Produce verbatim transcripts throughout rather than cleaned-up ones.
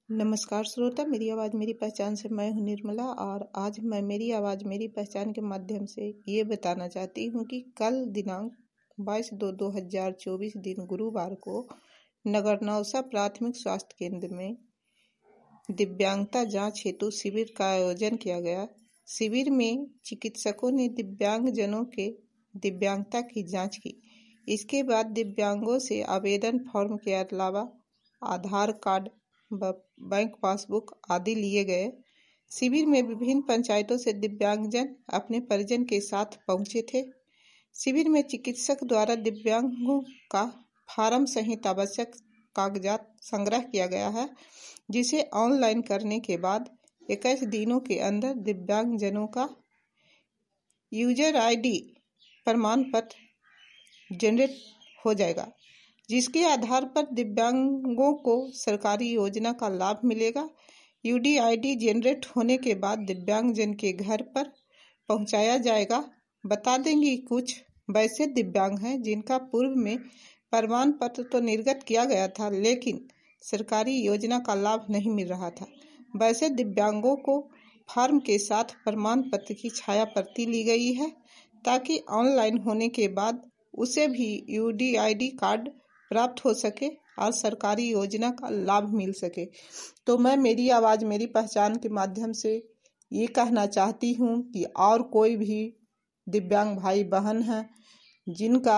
नमस्कार श्रोता, मेरी आवाज़ मेरी पहचान से मैं हूं निर्मला। और आज मैं मेरी आवाज़ मेरी पहचान के माध्यम से ये बताना चाहती हूं कि कल दिनांक बाईस दो दो हजार चौबीस दिन गुरुवार को नगर नौसा प्राथमिक स्वास्थ्य केंद्र में दिव्यांगता जांच हेतु शिविर का आयोजन किया गया। शिविर में चिकित्सकों ने दिव्यांगजनों के दिव्यांगता की जांच की। इसके बाद दिव्यांगों से आवेदन फॉर्म के अलावा आधार कार्ड, बैंक पासबुक आदि लिए गए। शिविर में विभिन्न पंचायतों से दिव्यांगजन अपने परिजन के साथ पहुंचे थे। शिविर में चिकित्सक द्वारा दिव्यांगों का फार्म सहित आवश्यक कागजात संग्रह किया गया है, जिसे ऑनलाइन करने के बाद इक्कीस दिनों के अंदर दिव्यांगजनों का यूजर आईडी प्रमाण पत्र जनरेट हो जाएगा, जिसके आधार पर दिव्यांगों को सरकारी योजना का लाभ मिलेगा। यूडीआईडी जनरेट होने के बाद दिव्यांगजन के घर पर पहुंचाया जाएगा। बता देंगे कुछ वैसे दिव्यांग हैं जिनका पूर्व में प्रमाण पत्र तो निर्गत किया गया था, लेकिन सरकारी योजना का लाभ नहीं मिल रहा था। वैसे दिव्यांगों को फॉर्म के साथ प्रमाण पत्र की छाया प्रति ली गई है, ताकि ऑनलाइन होने के बाद उसे भी यूडीआईडी कार्ड प्राप्त हो सके और सरकारी योजना का लाभ मिल सके। तो मैं मेरी आवाज़ मेरी पहचान के माध्यम से ये कहना चाहती हूँ कि और कोई भी दिव्यांग भाई बहन हैं जिनका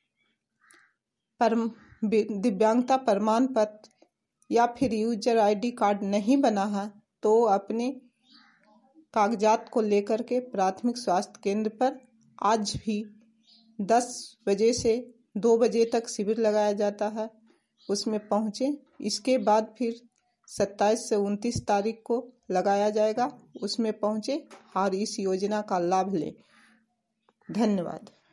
परम दिव्यांगता प्रमाण पत्र या फिर यूजर आईडी कार्ड नहीं बना है, तो अपने कागजात को लेकर के प्राथमिक स्वास्थ्य केंद्र पर आज भी दस बजे से दो बजे तक शिविर लगाया जाता है, उसमें पहुँचे। इसके बाद फिर सत्ताईस से उनतीस तारीख को लगाया जाएगा, उसमें पहुँचे और इस योजना का लाभ लें। धन्यवाद।